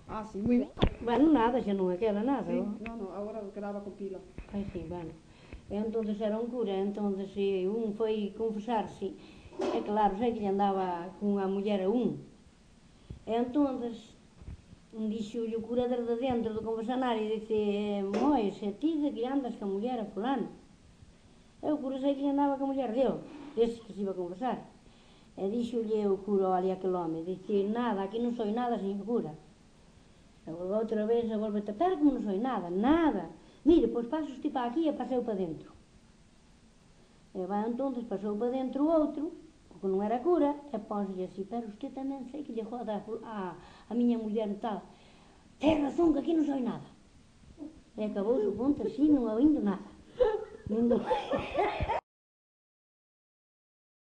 Ah, sí, muy bien. Bueno, nada, xa non é aquela nada. Sí, no, no, agora quedaba con pila. Ai, sí, bueno. E entonces era un cura, entonces un foi confesarse, e claro, sei que lle andaba cunha muller a un. E entonces dixo o cura desde dentro do confesionario, dice, Mois, e ti de que andas ca muller a fulano? E o cura sei que lle andaba ca muller dele, ese que se iba a confesar. E dixolle o cura ali aquel home, dice, nada, aquí non soy nada, señor cura. E outra vez a volve a pero como non soy nada, nada. Mire, pois pasa usted para aquí e paseu para dentro. E vai entonces, pasou para dentro o outro, porque non era cura, e pónselle así, pero usted tamén sei que lle joda a miña muller e tal. Ten razón, que aquí non soy nada. E acabou o ponto así, non oindo nada.